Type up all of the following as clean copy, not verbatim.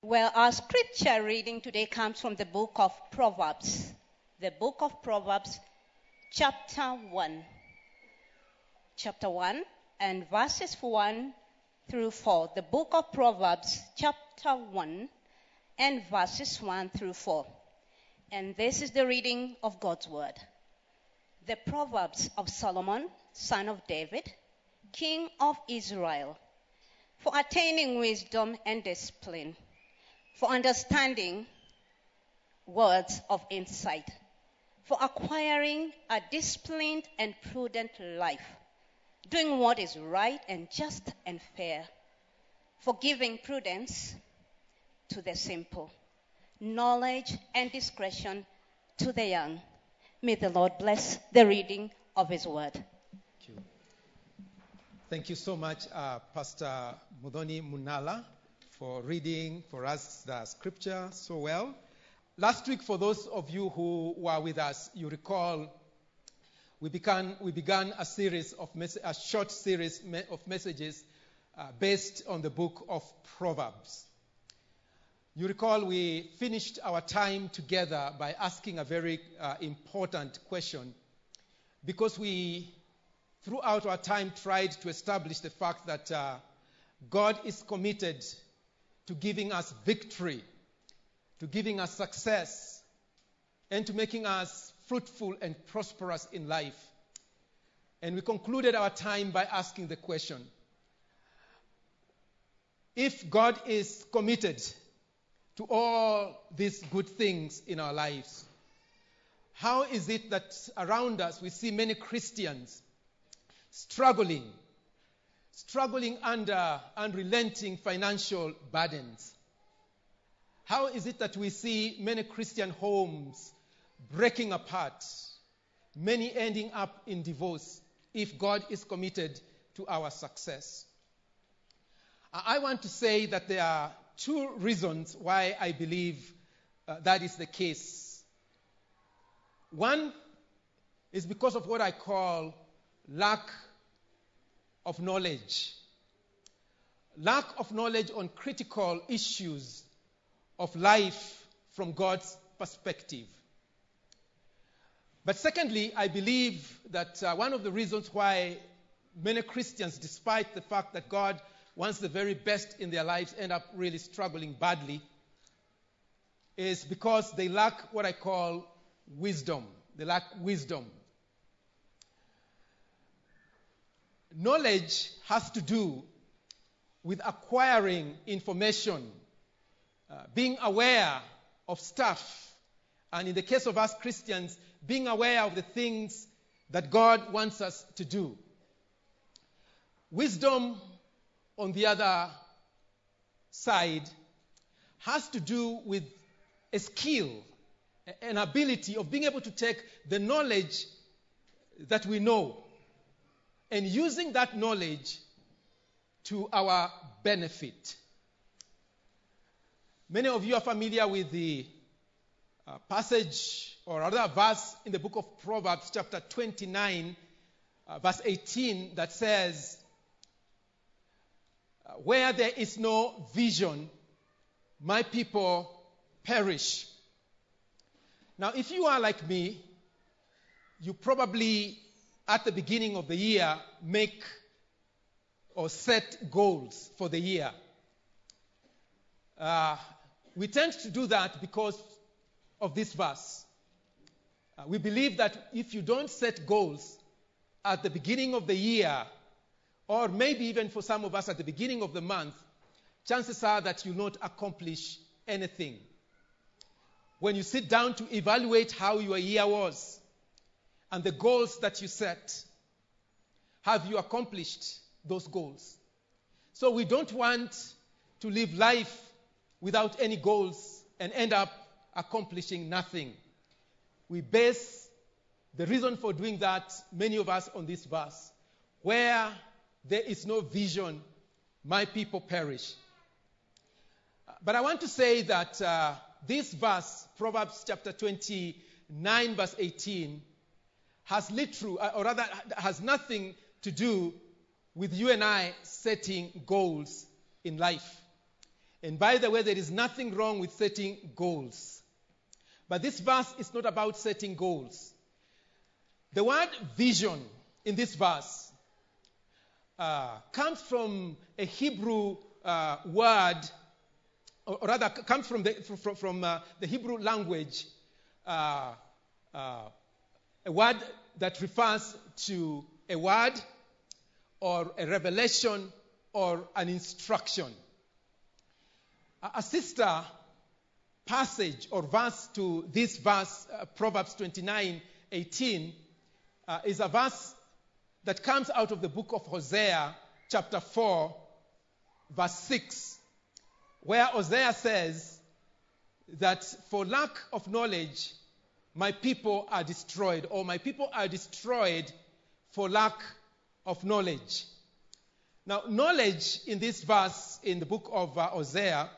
Well, our scripture reading today comes from the book of Proverbs. The book of Proverbs, chapter 1. Chapter 1 and verses 1 through 4. The book of Proverbs, chapter 1 and verses 1 through 4. And this is the reading of God's word. The Proverbs of Solomon, son of David, king of Israel, for attaining wisdom and discipline, for understanding words of insight, for acquiring a disciplined and prudent life, doing what is right and just and fair, for giving prudence to the simple, knowledge and discretion to the young. May the Lord bless the reading of his word. Thank you. Thank you so much, Pastor Muthoni Munala, for reading for us the scripture so well. Last week, for those of you who were with us, you recall we began a short series of messages based on the book of Proverbs. You recall we finished our time together by asking a very important question, because we, throughout our time, tried to establish the fact that God is committed to giving us victory, to giving us success, and to making us fruitful and prosperous in life. And we concluded our time by asking the question, if God is committed to all these good things in our lives, how is it that around us we see many Christians struggling under unrelenting financial burdens? How is it that we see many Christian homes breaking apart, many ending up in divorce, if God is committed to our success? I want to say that there are two reasons why I believe that is the case. One is because of what I call lack of knowledge. Lack of knowledge on critical issues of life from God's perspective. But secondly, I believe that one of the reasons why many Christians, despite the fact that God wants the very best in their lives, end up really struggling badly, is because they lack what I call wisdom. They lack wisdom. Knowledge has to do with acquiring information, being aware of stuff, and in the case of us Christians, being aware of the things that God wants us to do. Wisdom, on the other side, has to do with a skill, an ability of being able to take the knowledge that we know and using that knowledge to our benefit. Many of you are familiar with the passage or other verse in the book of Proverbs, chapter 29, verse 18, that says, where there is no vision, my people perish. Now, if you are like me, you probably, at the beginning of the year, make or set goals for the year. We tend to do that because of this verse. We believe that if you don't set goals at the beginning of the year, or maybe even for some of us at the beginning of the month, chances are that you'll not accomplish anything. When you sit down to evaluate how your year was and the goals that you set, have you accomplished those goals? So we don't want to live life without any goals and end up accomplishing nothing. We base the reason for doing that, many of us, on this verse. Where there is no vision, my people perish. But I want to say that this verse, Proverbs chapter 29, verse 18, has nothing to do with you and I setting goals in life. And by the way, there is nothing wrong with setting goals. But this verse is not about setting goals. The word vision in this verse comes from a Hebrew word, or rather comes from the Hebrew language, a word that refers to a word or a revelation or an instruction. A sister passage or verse to this verse, Proverbs 29:18, is a verse that comes out of the book of Hosea, chapter 4, verse 6, where Hosea says that for lack of knowledge, my people are destroyed, or my people are destroyed for lack of knowledge. Now, knowledge in this verse in the book of Hosea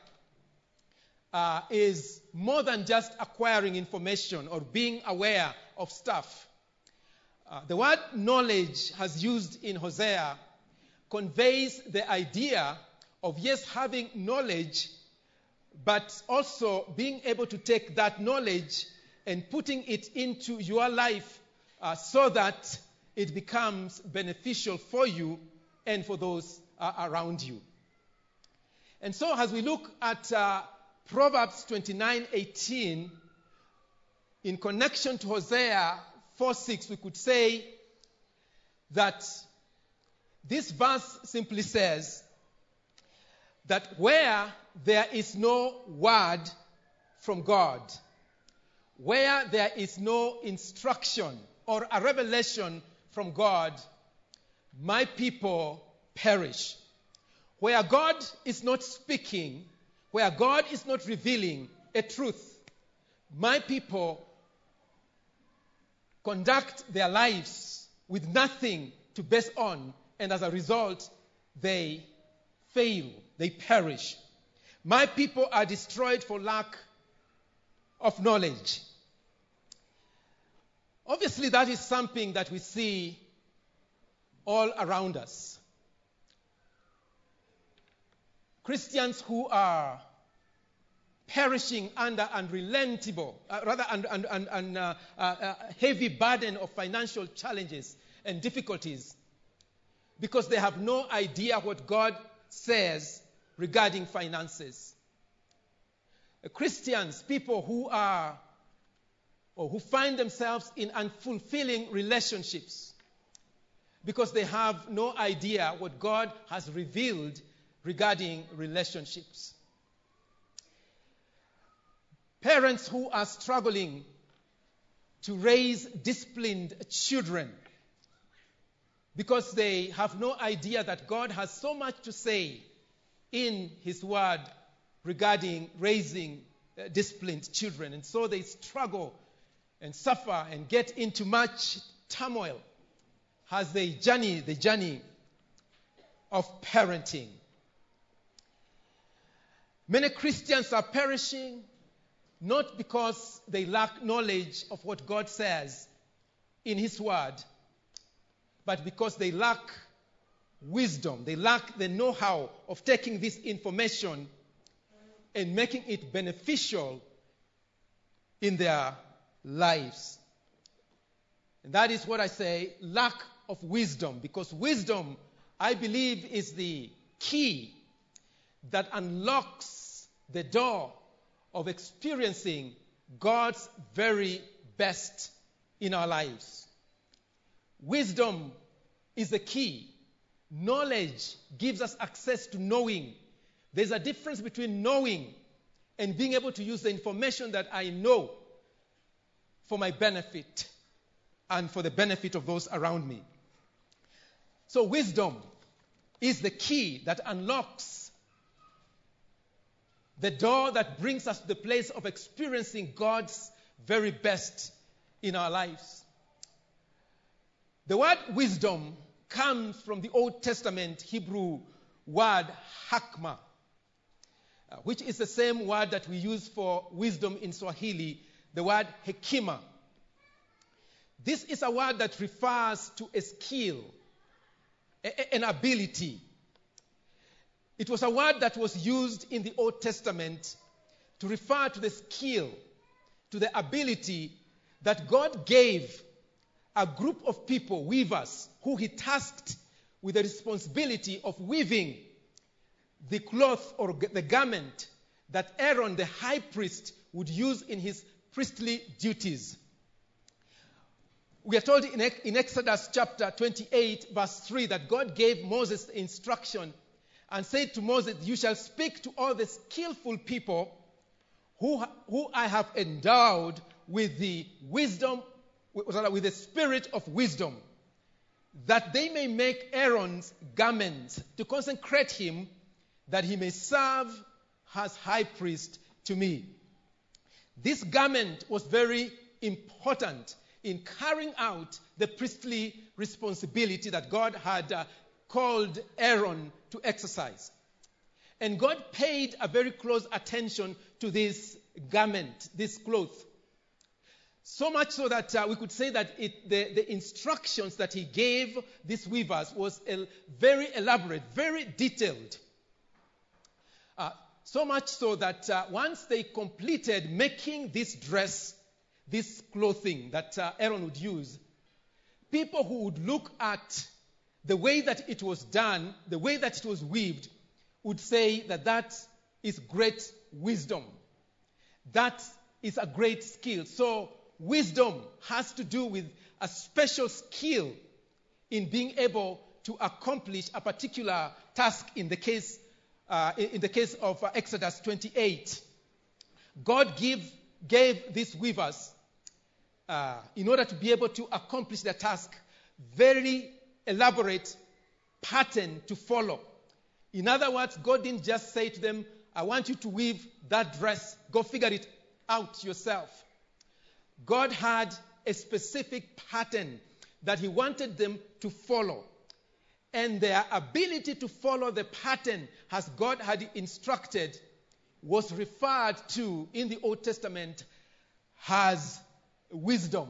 is more than just acquiring information or being aware of stuff. The word knowledge, as used in Hosea, conveys the idea of, yes, having knowledge, but also being able to take that knowledge and putting it into your life so that it becomes beneficial for you and for those around you. And so as we look at Proverbs 29:18, in connection to Hosea 4:6, we could say that this verse simply says that where there is no word from God, where there is no instruction or a revelation from God, my people perish. Where God is not speaking, where God is not revealing a truth, my people conduct their lives with nothing to base on, and as a result, they fail, they perish. My people are destroyed for lack of knowledge. Obviously, that is something that we see all around us. Christians who are perishing under heavy burden of financial challenges and difficulties because they have no idea what God says regarding finances. Christians, people who are or who find themselves in unfulfilling relationships because they have no idea what God has revealed regarding relationships. Parents who are struggling to raise disciplined children because they have no idea that God has so much to say in His Word regarding raising disciplined children. And so they struggle and suffer and get into much turmoil as they journey the journey of parenting. Many Christians are perishing not because they lack knowledge of what God says in His Word, but because they lack wisdom. They lack the know-how of taking this information and making it beneficial in their lives. And that is what I say, lack of wisdom, because wisdom, I believe, is the key that unlocks the door of experiencing God's very best in our lives. Wisdom is the key. Knowledge gives us access to knowing. There's a difference between knowing and being able to use the information that I know for my benefit and for the benefit of those around me. So wisdom is the key that unlocks the door that brings us to the place of experiencing God's very best in our lives. The word wisdom comes from the Old Testament Hebrew word hakma, which is the same word that we use for wisdom in Swahili, the word hekima. This is a word that refers to a skill, an ability. It was a word that was used in the Old Testament to refer to the skill, to the ability that God gave a group of people, weavers, who he tasked with the responsibility of weaving the cloth or the garment that Aaron, the high priest, would use in his priestly duties. We are told in Exodus chapter 28, verse 3, that God gave Moses instruction and said to Moses, "You shall speak to all the skillful people who I have endowed with the wisdom, with the spirit of wisdom, that they may make Aaron's garments to consecrate him, that he may serve as high priest to me." This garment was very important in carrying out the priestly responsibility that God had called Aaron to exercise. And God paid a very close attention to this garment, this cloth. So much so that we could say that the instructions that he gave these weavers was very elaborate, very detailed. So much so that once they completed making this dress, this clothing that Aaron would use, people who would look at the way that it was done, the way that it was weaved, would say that that is great wisdom. That is a great skill. So wisdom has to do with a special skill in being able to accomplish a particular task in the case of Exodus 28. God gave these weavers, in order to be able to accomplish their task, very elaborate pattern to follow. In other words, God didn't just say to them, "I want you to weave that dress. Go figure it out yourself." God had a specific pattern that he wanted them to follow. And their ability to follow the pattern as God had instructed was referred to in the Old Testament as wisdom.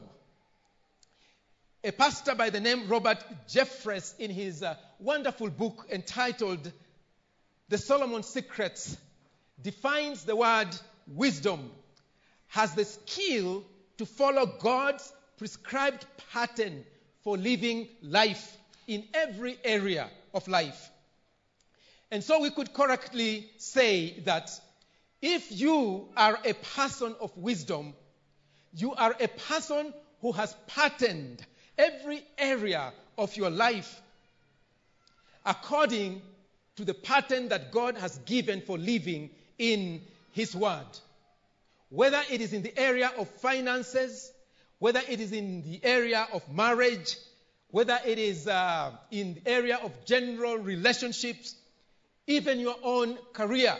A pastor by the name Robert Jeffress, in his wonderful book entitled The Solomon Secrets, defines the word wisdom as the skill to follow God's prescribed pattern for living life in every area of life. And so we could correctly say that if you are a person of wisdom, you are a person who has patterned every area of your life according to the pattern that God has given for living in his word. Whether it is in the area of finances, whether it is in the area of marriage, whether it is in the area of general relationships, even your own career.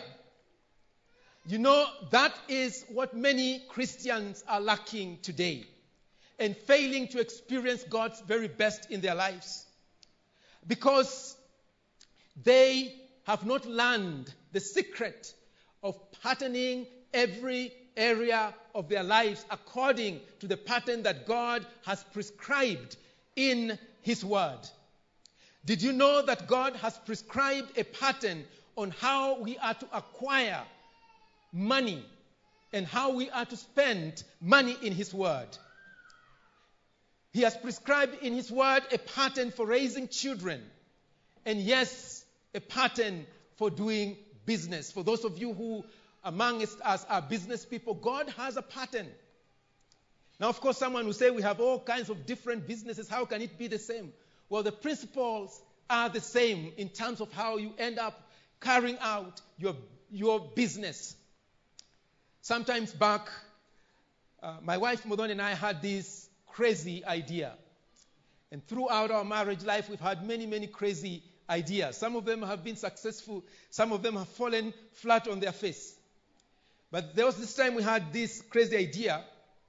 You know, that is what many Christians are lacking today and failing to experience God's very best in their lives, because they have not learned the secret of patterning every area of their lives according to the pattern that God has prescribed in his word. Did you know that God has prescribed a pattern on how we are to acquire money and how we are to spend money in his word? He has prescribed in his word a pattern for raising children, and yes, a pattern for doing business. For those of you who amongst us are business people, God has a pattern. Now, of course, someone will say we have all kinds of different businesses. How can it be the same? Well, the principles are the same in terms of how you end up carrying out your business. Sometimes back, my wife Modon and I had this crazy idea. And throughout our marriage life, we've had many, many crazy ideas. Some of them have been successful. Some of them have fallen flat on their face. But there was this time we had this crazy idea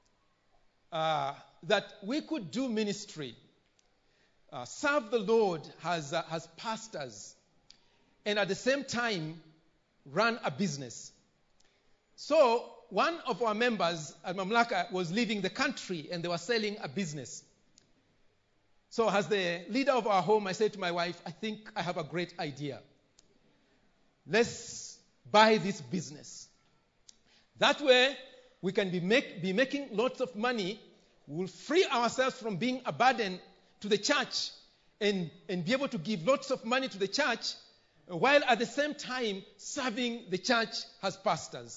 that we could do ministry, serve the Lord as pastors, and at the same time run a business. So one of our members at Mamlaka was leaving the country and they were selling a business. So as the leader of our home, I said to my wife, I think I have a great idea. let's buy this business. That way, we can be making lots of money. We'll free ourselves from being a burden to the church and be able to give lots of money to the church while at the same time serving the church as pastors.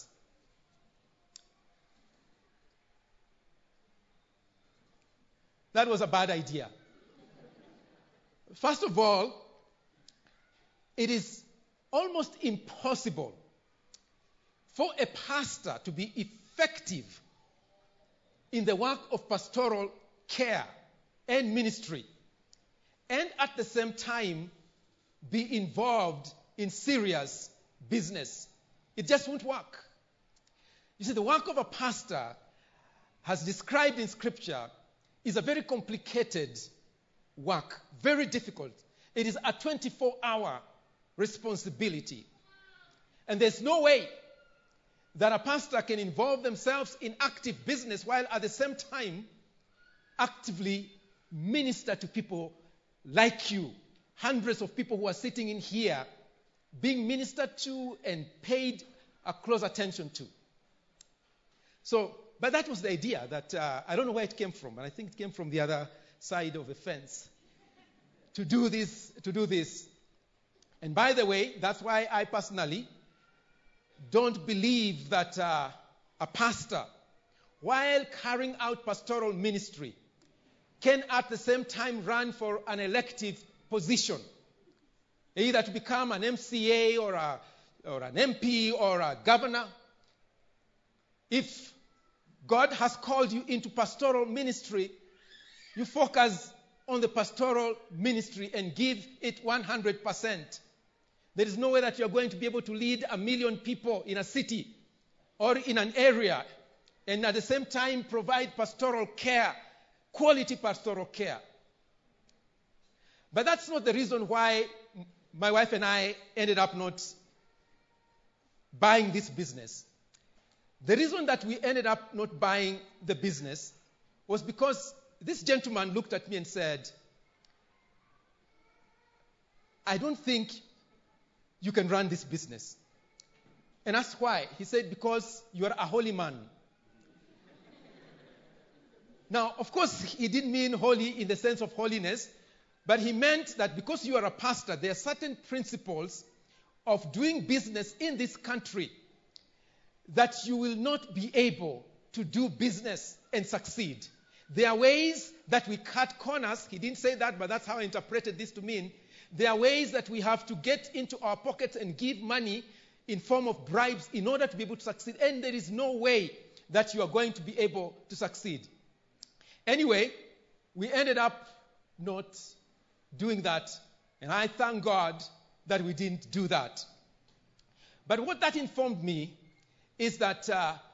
That was a bad idea. First of all, it is almost impossible for a pastor to be effective in the work of pastoral care and ministry and at the same time be involved in serious business. It just won't work. You see, the work of a pastor, as described in Scripture, is a very complicated work, very difficult. It is a 24-hour responsibility. And there's no way that a pastor can involve themselves in active business while at the same time actively minister to people like you. Hundreds of people who are sitting in here being ministered to and paid a close attention to. But that was the idea that I don't know where it came from, and I think it came from the other side of the fence to do this. And by the way, that's why I personally don't believe that a pastor, while carrying out pastoral ministry, can at the same time run for an elective position, either to become an MCA or an MP or a governor. If God has called you into pastoral ministry, you focus on the pastoral ministry and give it 100%. There is no way that you're going to be able to lead 1 million people in a city or in an area and at the same time provide pastoral care, quality pastoral care. But that's not the reason why my wife and I ended up not buying this business. The reason that we ended up not buying the business was because this gentleman looked at me and said, I don't think you can run this business. And asked why. He said, because you are a holy man. Now, of course, he didn't mean holy in the sense of holiness, but he meant that because you are a pastor, there are certain principles of doing business in this country that you will not be able to do business and succeed. There are ways that we cut corners. He didn't say that, but that's how I interpreted this to mean. There are ways that we have to get into our pockets and give money in form of bribes in order to be able to succeed. And there is no way that you are going to be able to succeed. Anyway, we ended up not doing that. And I thank God that we didn't do that. But what that informed me is that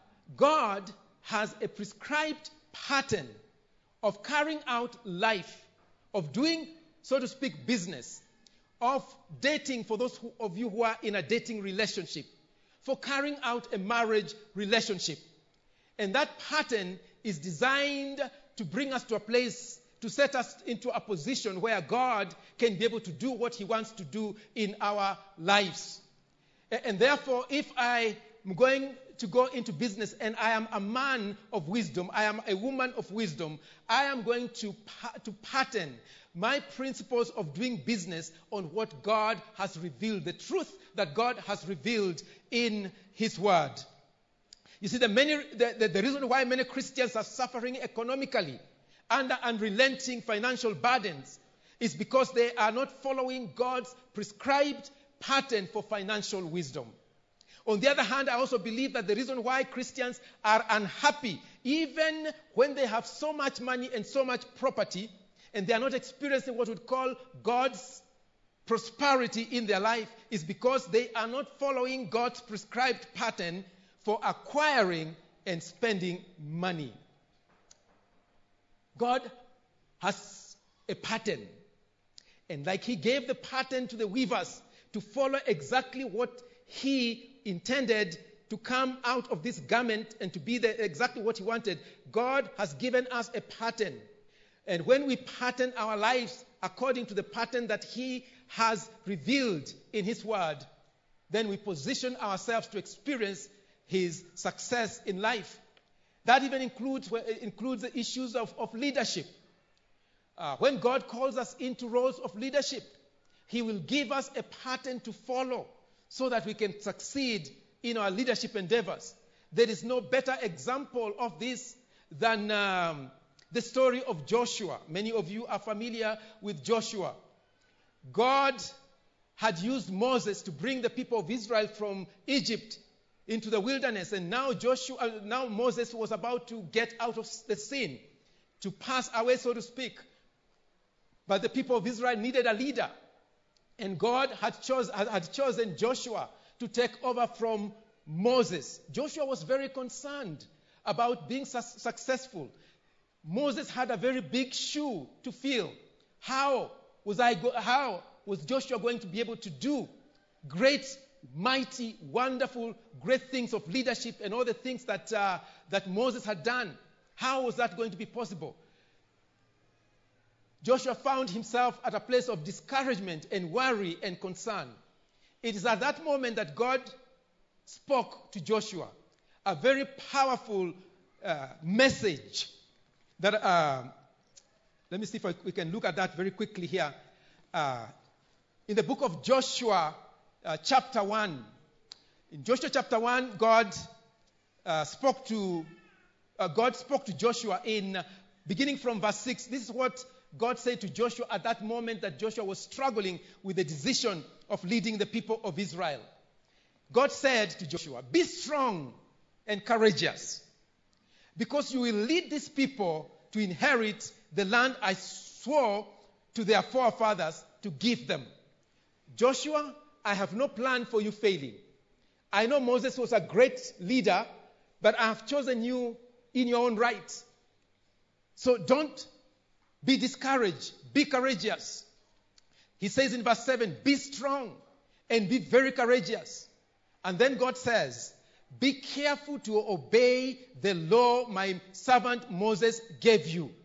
God has a prescribed pattern of carrying out life, of doing, so to speak, business, of dating for those of you who are in a dating relationship, for carrying out a marriage relationship. And that pattern is designed to bring us to a place, to set us into a position where God can be able to do what He wants to do in our lives. And therefore, if I am going to go into business and I am a man of wisdom, I am a woman of wisdom, I am going to pattern my principles of doing business on what God has revealed, the truth that God has revealed in His Word. You see, the reason why many Christians are suffering economically under unrelenting financial burdens is because they are not following God's prescribed pattern for financial wisdom. On the other hand, I also believe that the reason why Christians are unhappy, even when they have so much money and so much property, and they are not experiencing what we would call God's prosperity in their life, is because they are not following God's prescribed pattern for acquiring and spending money. God has a pattern. And like He gave the pattern to the weavers to follow exactly what He intended to come out of this garment and to be exactly what He wanted, God has given us a pattern. And when we pattern our lives according to the pattern that He has revealed in His Word, then we position ourselves to experience his success in life. That even includes the issues of leadership. When God calls us into roles of leadership, he will give us a pattern to follow so that we can succeed in our leadership endeavors. There is no better example of this than the story of Joshua. Many of you are familiar with Joshua. God had used Moses to bring the people of Israel from Egypt into the wilderness, and now Moses was about to get out of the sin, to pass away, so to speak. But the people of Israel needed a leader, and God had chosen Joshua to take over from Moses. Joshua was very concerned about being successful. Moses had a very big shoe to fill. How was Joshua going to be able to do great, mighty, wonderful, great things of leadership and all the things that Moses had done? How was that going to be possible? Joshua found himself at a place of discouragement and worry and concern. It is at that moment that God spoke to Joshua a very powerful message. That let me see if we can look at that very quickly here. In the book of Joshua, chapter 1. In Joshua chapter 1, God spoke to Joshua beginning from verse 6. This is what God said to Joshua at that moment that Joshua was struggling with the decision of leading the people of Israel. God said to Joshua, "Be strong and courageous, because you will lead these people to inherit the land I swore to their forefathers to give them. Joshua, I have no plan for you failing. I know Moses was a great leader, but I have chosen you in your own right. So don't be discouraged. Be courageous." He says in verse 7, "Be strong and be very courageous." And then God says, "Be careful to obey the law my servant Moses gave you.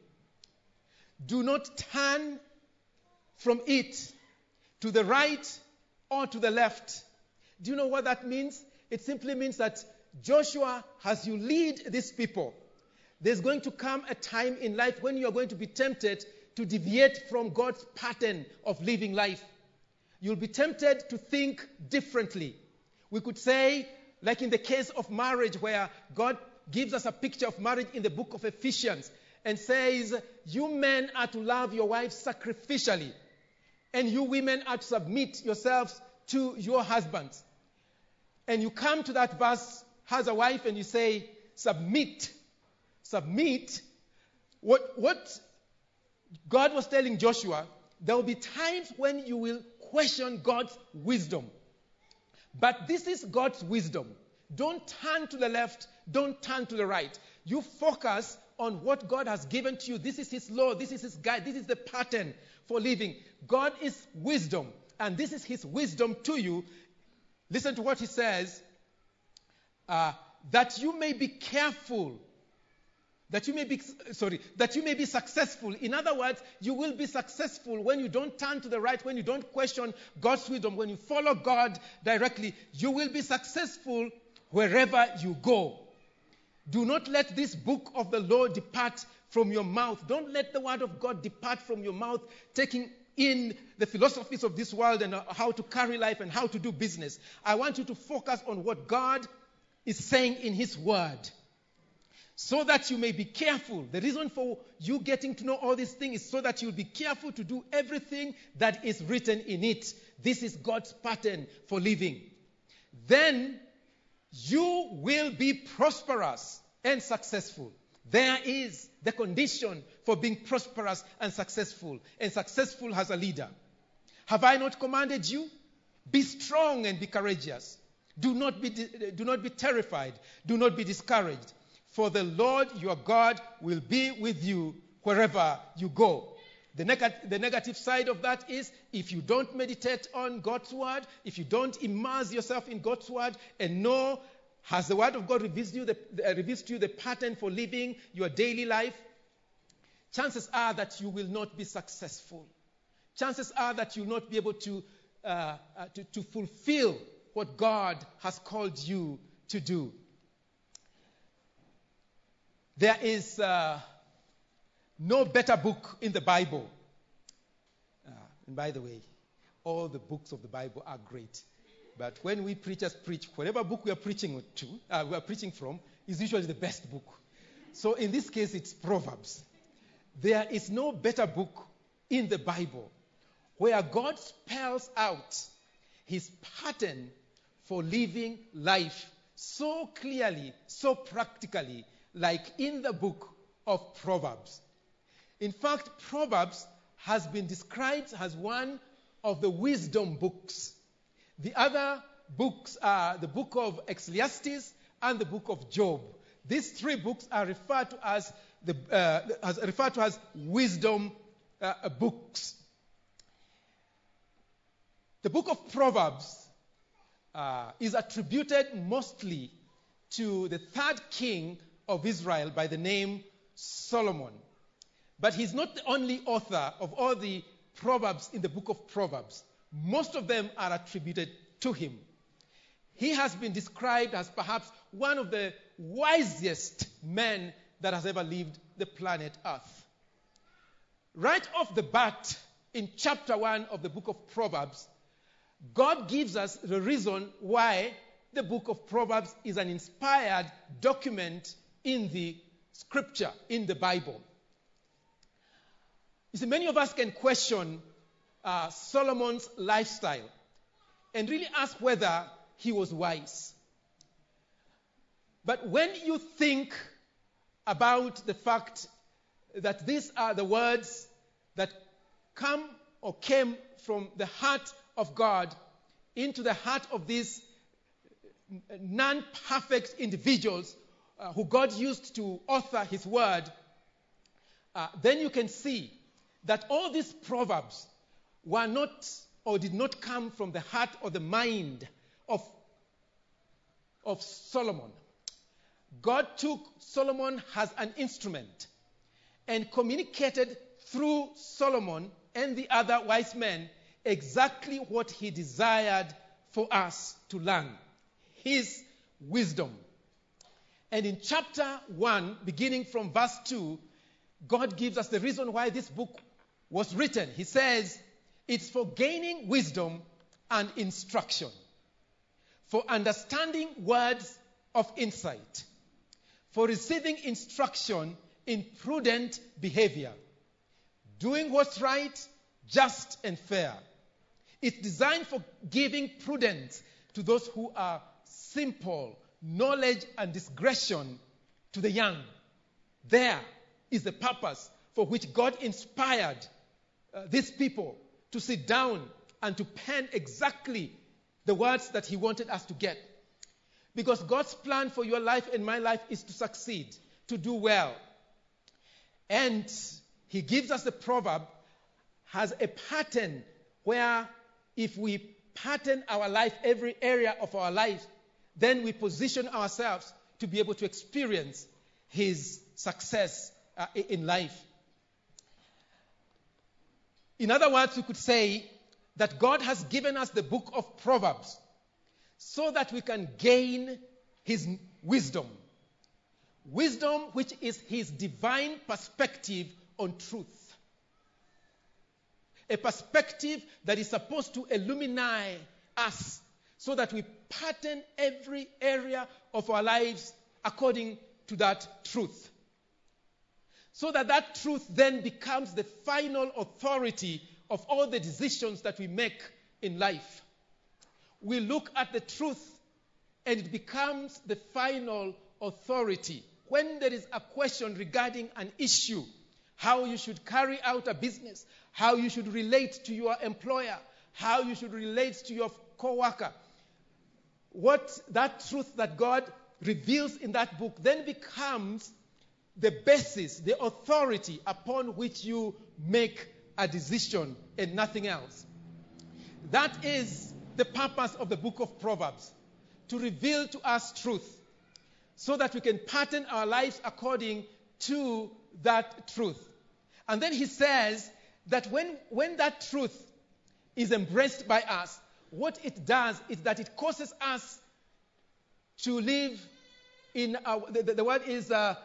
Do not turn from it to the right or to the left." Do you know what that means? It simply means that Joshua, as you lead these people, there's going to come a time in life when you are going to be tempted to deviate from God's pattern of living life. You'll be tempted to think differently. We could say, like in the case of marriage, where God gives us a picture of marriage in the book of Ephesians and says, "You men are to love your wives sacrificially, and you women are to submit yourselves to your husbands." And you come to that verse as a wife and you say, "Submit." Submit. What God was telling Joshua, there will be times when you will question God's wisdom. But this is God's wisdom. Don't turn to the left. Don't turn to the right. You focus on what God has given to you. This is his law. This is his guide. This is the pattern for living. God is wisdom, and this is his wisdom to you. Listen to what he says, that you may be careful, that you may be successful. In other words, you will be successful when you don't turn to the right, when you don't question God's wisdom, when you follow God directly. You will be successful wherever you go. Do not let this book of the law depart from your mouth. Don't let the word of God depart from your mouth, taking in the philosophies of this world and how to carry life and how to do business. I want you to focus on what God is saying in his word, so that you may be careful. The reason for you getting to know all these things is so that you'll be careful to do everything that is written in it. This is God's pattern for living. Then you will be prosperous and successful. There is the condition for being prosperous and successful as a leader. Have I not commanded you? Be strong and be courageous. Do not be terrified. Do not be discouraged. For the Lord your God will be with you wherever you go. The negative side of that is, if you don't meditate on God's word, if you don't immerse yourself in God's word and know, has the word of God reveals to you the pattern for living your daily life, chances are that you will not be successful. Chances are that you will not be able to fulfill what God has called you to do. There is no better book in the Bible. And by the way, all the books of the Bible are great. But when we preachers preach, whatever book we are preaching from is usually the best book. So in this case, it's Proverbs. There is no better book in the Bible where God spells out his pattern for living life so clearly, so practically, like in the book of Proverbs. In fact, Proverbs has been described as one of the wisdom books. The other books are the book of Ecclesiastes and the book of Job. These three books are referred to as wisdom books. The book of Proverbs is attributed mostly to the third king of Israel by the name Solomon. But he's not the only author of all the Proverbs in the book of Proverbs. Most of them are attributed to him. He has been described as perhaps one of the wisest men that has ever lived the planet Earth. Right off the bat, in chapter 1 of the book of Proverbs, God gives us the reason why the book of Proverbs is an inspired document in the scripture, in the Bible. You see, many of us can question Solomon's lifestyle and really ask whether he was wise. But when you think about the fact that these are the words that come or came from the heart of God into the heart of these non-perfect individuals who God used to author his word, then you can see that all these proverbs were not or did not come from the heart or the mind of Solomon. God took Solomon as an instrument and communicated through Solomon and the other wise men exactly what he desired for us to learn, his wisdom. And in chapter 1, beginning from verse 2, God gives us the reason why this book was written. He says, it's for gaining wisdom and instruction, for understanding words of insight, for receiving instruction in prudent behavior, doing what's right, just and fair. It's designed for giving prudence to those who are simple, knowledge and discretion to the young. There is the purpose for which God inspired these people to sit down and to pen exactly the words that he wanted us to get. Because God's plan for your life and my life is to succeed, to do well. And he gives us the proverb as a pattern where if we pattern our life, every area of our life, then we position ourselves to be able to experience his success in life. In other words, we could say that God has given us the book of Proverbs so that we can gain his wisdom. Wisdom, which is his divine perspective on truth. A perspective that is supposed to illuminate us so that we pattern every area of our lives according to that truth. So that that truth then becomes the final authority of all the decisions that we make in life. We look at the truth and it becomes the final authority. When there is a question regarding an issue, how you should carry out a business, how you should relate to your employer, how you should relate to your co-worker, what that truth that God reveals in that book then becomes the basis, the authority upon which you make a decision and nothing else. That is the purpose of the book of Proverbs, to reveal to us truth so that we can pattern our lives according to that truth. And then he says that when that truth is embraced by us, what it does is that it causes us to live in the word is a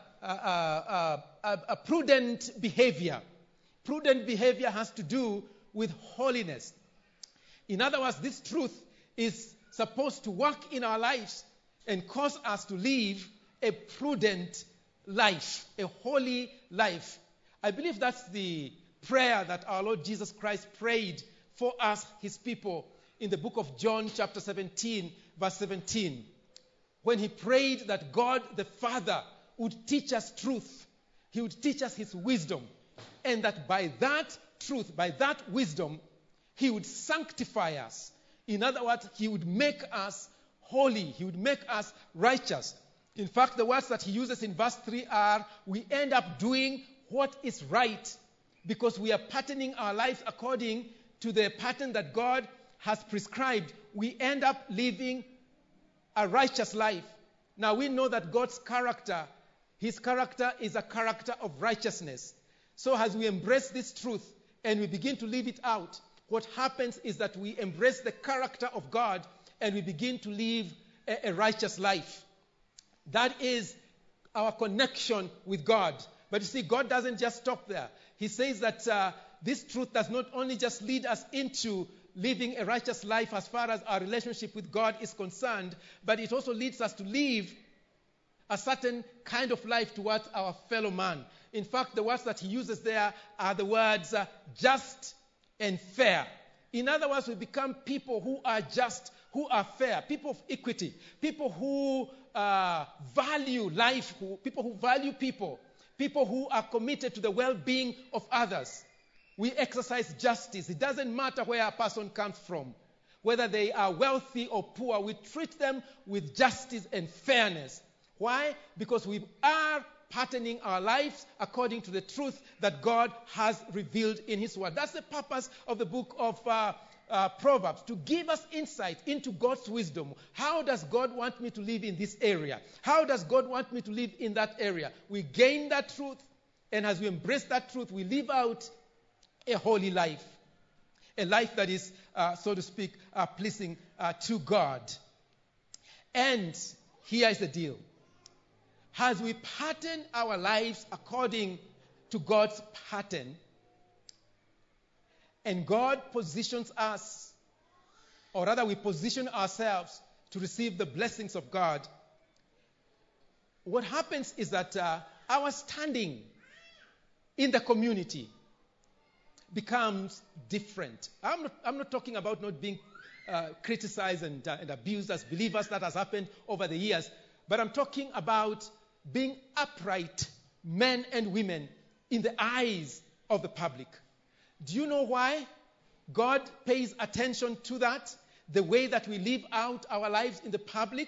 prudent behavior. Prudent behavior has to do with holiness. In other words, this truth is supposed to work in our lives and cause us to live a prudent life, a holy life. I believe that's the prayer that our Lord Jesus Christ prayed for us, his people, in the book of John chapter 17, verse 17. When he prayed that God the Father would teach us truth. He would teach us his wisdom. And that by that truth, by that wisdom, he would sanctify us. In other words, he would make us holy. He would make us righteous. In fact, the words that he uses in verse 3 are, we end up doing what is right because we are patterning our lives according to the pattern that God has prescribed. We end up living a righteous life. Now we know that God's character, his character is a character of righteousness. So as we embrace this truth and we begin to live it out, what happens is that we embrace the character of God and we begin to live a righteous life. That is our connection with God. But you see, God doesn't just stop there. He says that this truth does not only just lead us into living a righteous life as far as our relationship with God is concerned, but it also leads us to live a certain kind of life towards our fellow man. In fact, the words that he uses there are the words just and fair. In other words, we become people who are just, who are fair, people of equity, people who value life, people who value people who are committed to the well-being of others. We exercise justice. It doesn't matter where a person comes from, whether they are wealthy or poor. We treat them with justice and fairness. Why? Because we are patterning our lives according to the truth that God has revealed in his word. That's the purpose of the book of Proverbs, to give us insight into God's wisdom. How does God want me to live in this area? How does God want me to live in that area? We gain that truth, and as we embrace that truth, we live out a holy life. A life that is, so to speak, pleasing to God. And here is the deal. As we pattern our lives according to God's pattern, and God positions us, or rather we position ourselves to receive the blessings of God, what happens is that our standing in the community becomes different. I'm not talking about not being criticized and abused as believers. That has happened over the years. But I'm talking about being upright men and women in the eyes of the public. Do you know why God pays attention to that? The way that we live out our lives in the public?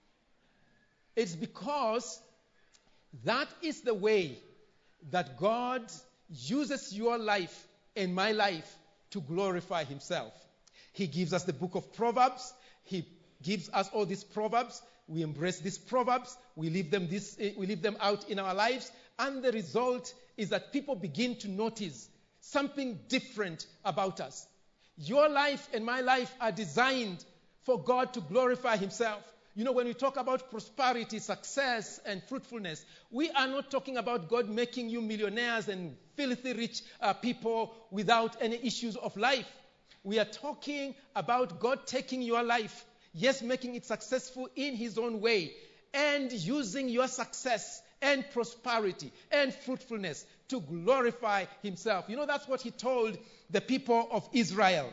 It's because that is the way that God uses your life and my life to glorify himself. He gives us the book of Proverbs. He gives us all these proverbs. We embrace these proverbs. We live them out in our lives. And the result is that people begin to notice something different about us. Your life and my life are designed for God to glorify himself. You know, when we talk about prosperity, success, and fruitfulness, we are not talking about God making you millionaires and filthy rich people without any issues of life. We are talking about God taking your life, yes, making it successful in his own way, and using your success and prosperity and fruitfulness to glorify himself. You know, that's what he told the people of Israel.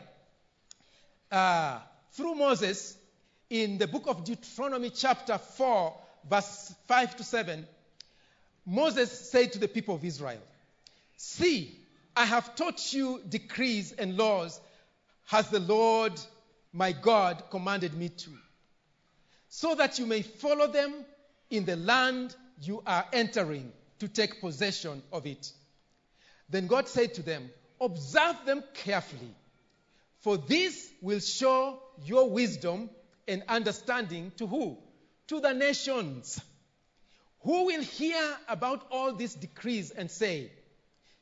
Through Moses, in the book of Deuteronomy chapter 4, verse 5 to 7, Moses said to the people of Israel, "See, I have taught you decrees and laws as the Lord my God commanded me to, so that you may follow them in the land you are entering to take possession of it." Then God said to them, "Observe them carefully, for this will show your wisdom and understanding to who? To the nations, who will hear about all these decrees and say,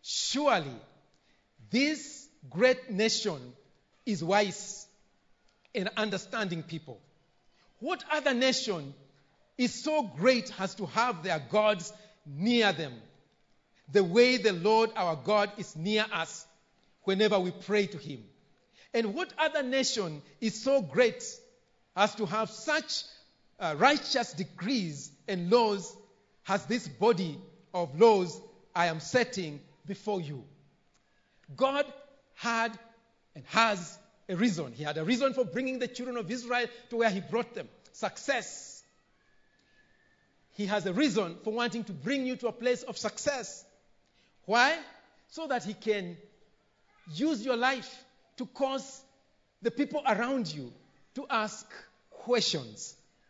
'Surely this great nation is wise and understanding people. What other nation is so great as to have their gods near them, the way the Lord our God is near us whenever we pray to him? And what other nation is so great as to have such righteous decrees and laws as this body of laws I am setting before you? God had and has a reason. He had a reason for bringing the children of Israel to where he brought them. Success. He has a reason for wanting to bring you to a place of success. Why? So that he can use your life to cause the people around you to ask questions.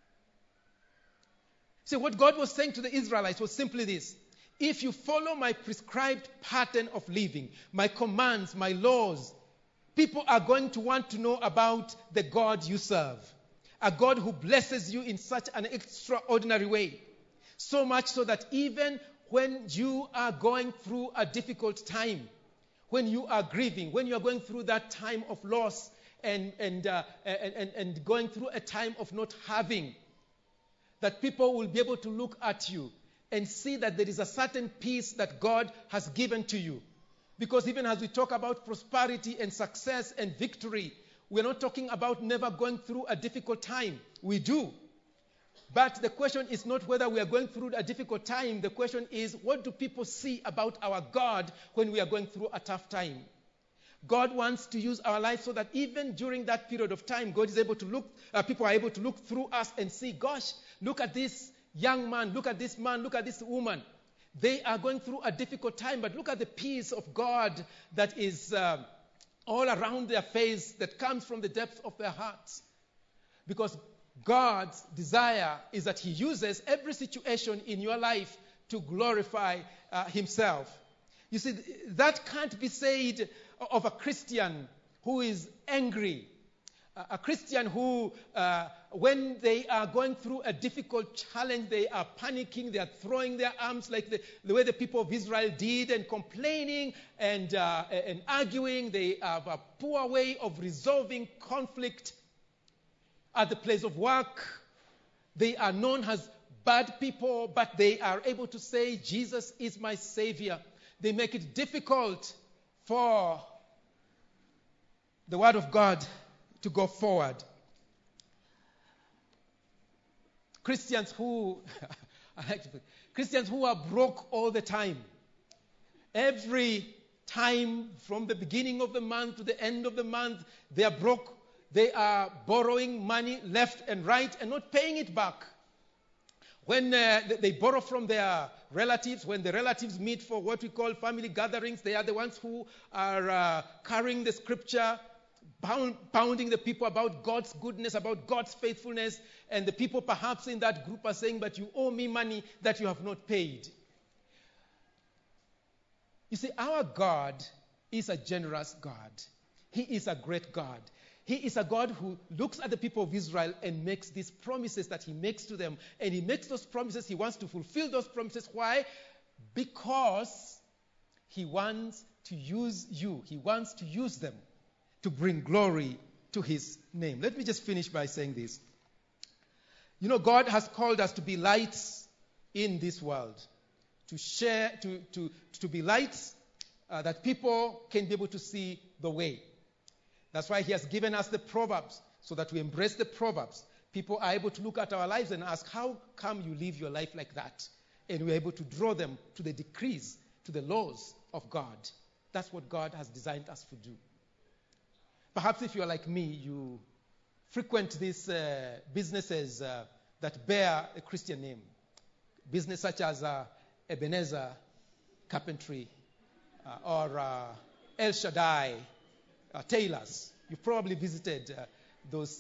See, what God was saying to the Israelites was simply this: if you follow my prescribed pattern of living, my commands, my laws, people are going to want to know about the God you serve. A God who blesses you in such an extraordinary way. So much so that even when you are going through a difficult time, when you are grieving, when you are going through that time of loss and going through a time of not having, that people will be able to look at you and see that there is a certain peace that God has given to you. Because even as we talk about prosperity and success and victory, we're not talking about never going through a difficult time. We do. But the question is not whether we are going through a difficult time. The question is, what do people see about our God when we are going through a tough time? God wants to use our life so that even during that period of time, God is able to look, people are able to look through us and see, gosh, look at this young man, look at this man, look at this woman. They are going through a difficult time, but look at the peace of God that is all around their face, that comes from the depths of their hearts. Because God's desire is that he uses every situation in your life to glorify himself. You see, that can't be said of a Christian who is angry. A Christian who, when they are going through a difficult challenge, they are panicking, they are throwing their arms like the way the people of Israel did, and complaining and arguing. They have a poor way of resolving conflict at the place of work. They are known as bad people, but they are able to say, Jesus is my Savior. They make it difficult for the Word of God to go forward. Christians who are broke all the time. Every time from the beginning of the month to the end of the month, they are broke. They are borrowing money left and right and not paying it back. When they borrow from their relatives, when the relatives meet for what we call family gatherings, they are the ones who are carrying the scripture, pounding the people about God's goodness, about God's faithfulness, and the people perhaps in that group are saying, but you owe me money that you have not paid. You see, our God is a generous God. He is a great God. He is a God who looks at the people of Israel and makes these promises that he makes to them. And he makes those promises. He wants to fulfill those promises. Why? Because he wants to use you. He wants to use them to bring glory to his name. Let me just finish by saying this. You know, God has called us to be lights in this world. To share, to be lights that people can be able to see the way. That's why he has given us the Proverbs, so that we embrace the Proverbs. People are able to look at our lives and ask, how come you live your life like that? And we're able to draw them to the decrees, to the laws of God. That's what God has designed us to do. Perhaps if you're like me, you frequent these businesses that bear a Christian name. Business such as Ebenezer Carpentry or El Shaddai Tailors. You probably visited those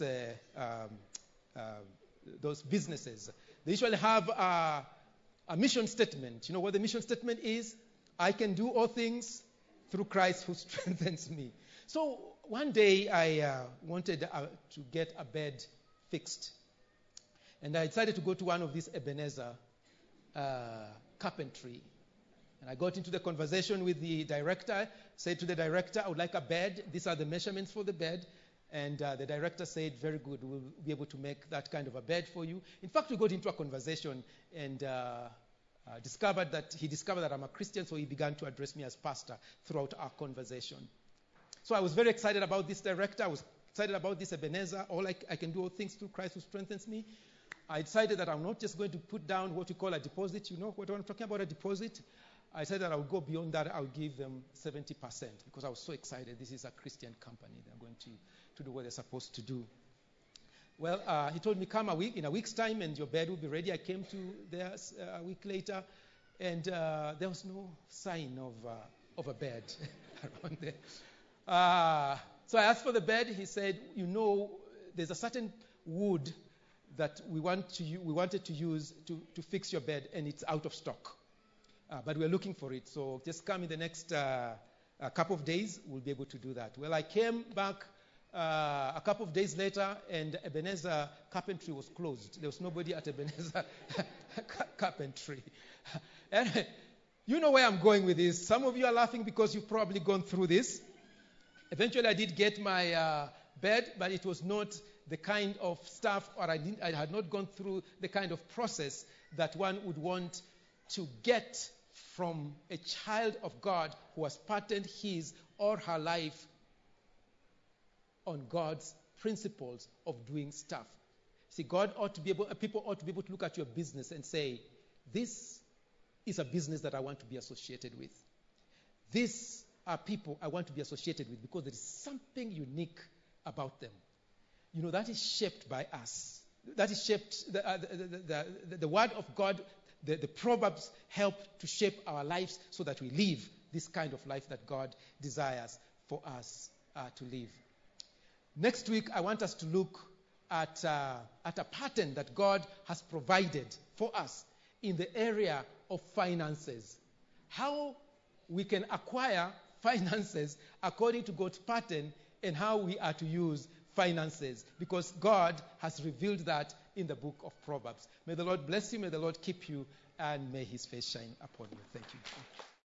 businesses. They usually have a mission statement. You know what the mission statement is? I can do all things through Christ who strengthens me. So one day I wanted to get a bed fixed. And I decided to go to one of these Ebenezer Carpentry. And I got into the conversation with the director, said to the director, I would like a bed. These are the measurements for the bed. And the director said, very good, we'll be able to make that kind of a bed for you. In fact, we got into a conversation and he discovered that I'm a Christian, so he began to address me as pastor throughout our conversation. So I was very excited about this director. I was excited about this Ebenezer. I can do all things through Christ who strengthens me. I decided that I'm not just going to put down what we call a deposit. You know what I'm talking about, a deposit? I said that I would go beyond that. I would give them 70% because I was so excited. This is a Christian company. They're going to do what they're supposed to do. Well, he told me, come in a week's time and your bed will be ready. I came to there a week later and there was no sign of a bed around there. So I asked for the bed. He said, there's a certain wood that we wanted to use to fix your bed, and it's out of stock. But we're looking for it. So just come in the next couple of days. We'll be able to do that. Well, I came back a couple of days later, and Ebenezer Carpentry was closed. There was nobody at Ebenezer Carpentry. And you know where I'm going with this. Some of you are laughing because you've probably gone through this. Eventually, I did get my bed, but it was not the kind of stuff, or I had not gone through the kind of process that one would want to get from a child of God who has patterned his or her life on God's principles of doing stuff. See, people ought to be able to look at your business and say, this is a business that I want to be associated with. These are people I want to be associated with because there is something unique about them. That is shaped by us. That is shaped, the Word of God, the Proverbs help to shape our lives so that we live this kind of life that God desires for us to live. Next week, I want us to look at a pattern that God has provided for us in the area of finances. How we can acquire finances according to God's pattern and how we are to use finances, because God has revealed that in the book of Proverbs. May the Lord bless you, may the Lord keep you, and may his face shine upon you. Thank you.